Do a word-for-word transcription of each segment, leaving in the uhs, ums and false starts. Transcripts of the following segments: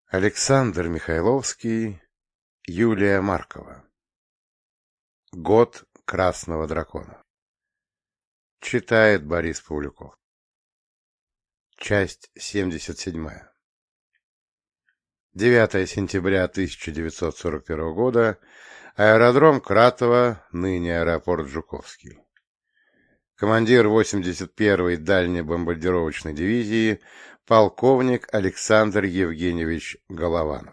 Александр Михайловский, Юлия Маркова. Год Красного Дракона. Читает Борис Павлюков. Часть семьдесят седьмая. девятое сентября тысяча девятьсот сорок первого года. Аэродром Кратово, ныне аэропорт Жуковский. Командир восемьдесят первой дальнебомбардировочной дивизии, полковник Александр Евгеньевич Голованов.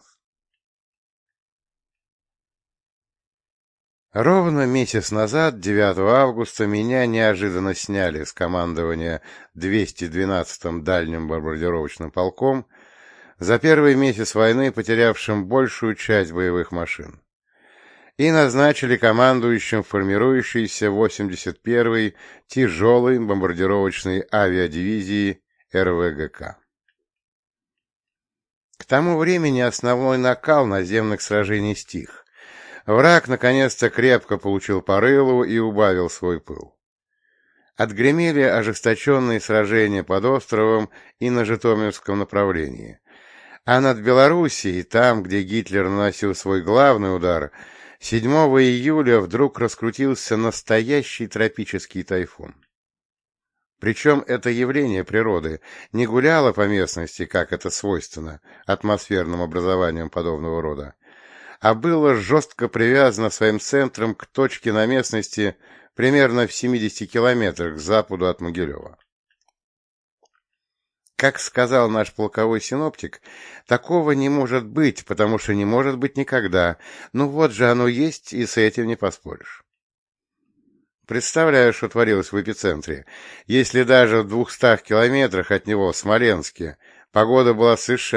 Ровно месяц назад, девятого августа, меня неожиданно сняли с командования двухсот двенадцатым дальним бомбардировочным полком, за первый месяц войны потерявшим большую часть боевых машин, и назначили командующим формирующейся восемьдесят первой тяжелой бомбардировочной авиадивизии эр вэ гэ ка. К тому времени основной накал наземных сражений стих. Враг наконец-то крепко получил по рылу и убавил свой пыл. Отгремели ожесточенные сражения под островом и на Житомирском направлении, а над Белоруссией, там, где Гитлер наносил свой главный удар, седьмого июля вдруг раскрутился настоящий тропический тайфун. Причем это явление природы не гуляло по местности, как это свойственно атмосферным образованиям подобного рода, а было жестко привязано своим центром к точке на местности примерно в семидесяти километрах к западу от Могилева. Как сказал наш полковой синоптик, такого не может быть, потому что не может быть никогда. Ну вот же оно есть, и с этим не поспоришь. Представляю, что творилось в эпицентре. Если даже в двухстах километрах от него, в Смоленске, погода была совершенно